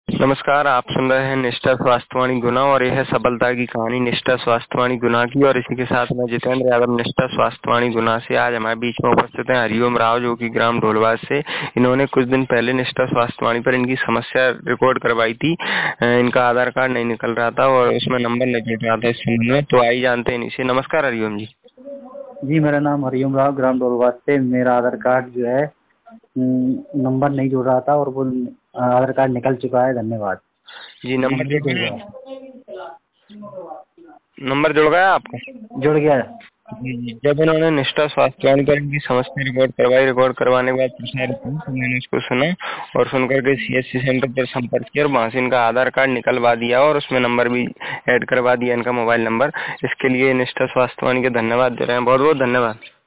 नमस्कार, आप सुन रहे हैं निष्ठा स्वास्थ्यवाणी गुना और यह है सफलता की कहानी निष्ठा स्वास्थ्यवाणी गुना की। और इसी के साथ मैं जितेंद्र यादव निष्ठा स्वास्थ्यवाणी गुना से। आज हमारे बीच में उपस्थित हैं हरिओम राव, जो कि ग्राम ढोलवास से। इन्होंने कुछ दिन पहले निष्ठा स्वास्थ्यवाणी पर इनकी समस्या रिकॉर्ड करवाई थी। इनका आधार कार्ड नहीं निकल रहा था और उसमें नंबर नहीं जुड़ रहा था इस संबंध में। तो आइए जानते हैं इनसे। नमस्कार हरिओम जी। जी, मेरा नाम हरिओम राव, ग्राम ढोलवास से। मेरा आधार कार्ड जो है नंबर नहीं जुड़ रहा था और वो आधार कार्ड निकल चुका है। धन्यवाद जी, नंबर जुड़ जुड़ गया? गया। नंबर जुड़ गया आपका? जुड़ गया। जब इन्होंने निष्ठा स्वास्थ्यवाणी पर इनकी समस्या रिकॉर्ड करवाई, रिकॉर्ड करवाने के बाद प्रसारित हुई, तो मैंने उसको सुना और सुनकर के सीएससी सेंटर पर संपर्क किया और वहाँ से इनका आधार कार्ड निकलवा दिया और उसमें नंबर भी ऐड करवा दिया, इनका मोबाइल नंबर। इसके लिए निष्ठा स्वास्थ्यवाणी के धन्यवाद दे रहे हैं, बहुत बहुत धन्यवाद।